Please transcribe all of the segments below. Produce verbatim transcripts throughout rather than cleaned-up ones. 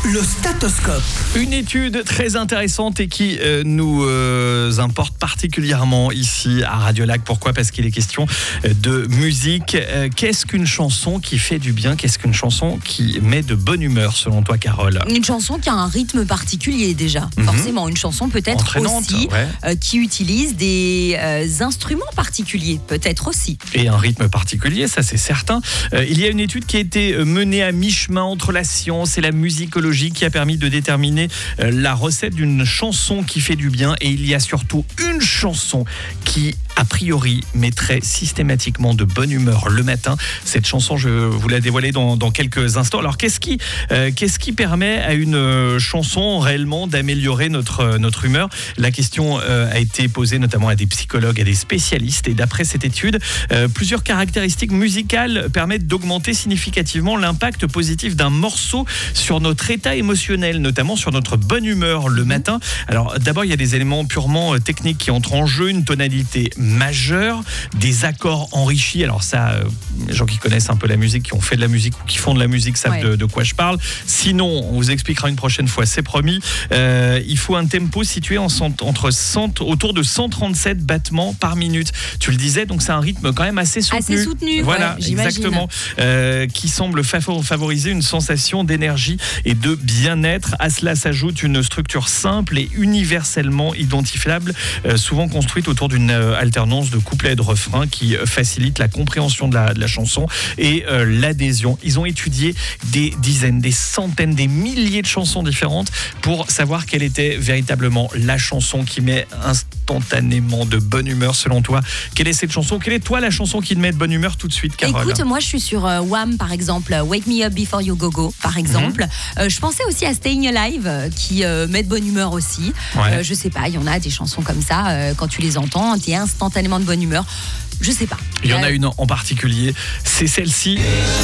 Le statoscope. Une étude très intéressante et qui euh, nous euh, importe particulièrement ici à Radiolac. Pourquoi ? Parce qu'il est question de musique. Euh, qu'est-ce qu'une chanson qui fait du bien ? Qu'est-ce qu'une chanson qui met de bonne humeur selon toi, Carole ? Une chanson qui a un rythme particulier déjà. Mm-hmm. Forcément, une chanson peut-être Entraînante, aussi ouais. euh, qui utilise des euh, instruments particuliers, peut-être aussi. Et un rythme particulier, ça c'est certain. Euh, il y a une étude qui a été menée à mi-chemin entre la science et la musicologie qui a permis de déterminer euh, la recette d'une chanson qui fait du bien. Et il y a surtout une chanson qui, a priori, mettrait systématiquement de bonne humeur le matin. Cette chanson, je vous la dévoiler dans, dans quelques instants. Alors, qu'est-ce qui, euh, qu'est-ce qui permet à une euh, chanson réellement d'améliorer notre, euh, notre humeur ? La question euh, a été posée notamment à des psychologues, à des spécialistes. Et d'après cette étude, euh, plusieurs caractéristiques musicales permettent d'augmenter significativement l'impact positif d'un morceau sur notre état émotionnel, notamment sur notre bonne humeur le matin. Alors, d'abord, il y a des éléments purement techniques qui entrent en jeu, une tonalité majeure, des accords enrichis. Alors ça, euh, les gens qui connaissent un peu la musique, qui ont fait de la musique ou qui font de la musique savent ouais. de, de quoi je parle. Sinon, on vous expliquera une prochaine fois, c'est promis. Euh, il faut un tempo situé en cent, entre cent, autour de cent trente-sept battements par minute. Tu le disais, donc c'est un rythme quand même assez soutenu. Assez soutenu, voilà, ouais, exactement. Euh, qui semble favoriser une sensation d'énergie et de bien-être. À cela s'ajoute une structure simple et universellement identifiable, euh, souvent construite autour d'une euh, alternance de couplets et de refrains qui facilite la compréhension de la, de la chanson et euh, l'adhésion. Ils ont étudié des dizaines, des centaines, des milliers de chansons différentes pour savoir quelle était véritablement la chanson qui met instantanément de bonne humeur selon toi. Quelle est cette chanson ? Quelle est toi la chanson qui te met de bonne humeur tout de suite, Carole ? Écoute, moi je suis sur euh, Wham par exemple, Wake Me Up Before You Go Go par exemple. Mm-hmm. Euh, je pensais aussi à Staying Alive euh, qui euh, met de bonne humeur aussi. Ouais. Euh, je sais pas, il y en a des chansons comme ça, euh, quand tu les entends, tu es instantanément de bonne humeur. Je sais pas. Il y en a une en particulier, c'est celle-ci.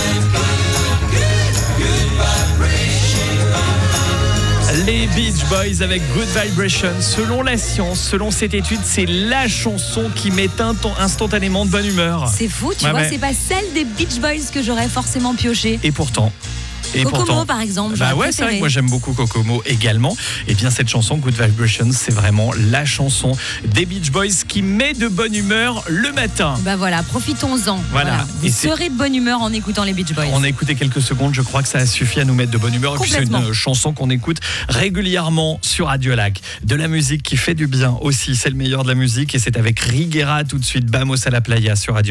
Les Beach Boys avec Good Vibration. Selon la science, selon cette étude, c'est la chanson qui met instantanément de bonne humeur. C'est fou, tu ouais, vois, ouais. c'est pas celle des Beach Boys que j'aurais forcément pioché. Et pourtant... Et Kokomo pourtant, par exemple. Bah ouais, c'est vrai que moi j'aime beaucoup Kokomo également. Et bien cette chanson Good Vibrations, c'est vraiment la chanson des Beach Boys qui met de bonne humeur le matin. Bah voilà, profitons-en. Voilà. voilà. Vous et serez de bonne humeur en écoutant les Beach Boys. On a écouté quelques secondes, je crois que ça a suffi à nous mettre de bonne humeur. Et puis c'est une chanson qu'on écoute régulièrement sur Radiolac. De la musique qui fait du bien aussi, c'est le meilleur de la musique et c'est avec Riguera tout de suite. Vamos a la playa sur Radio.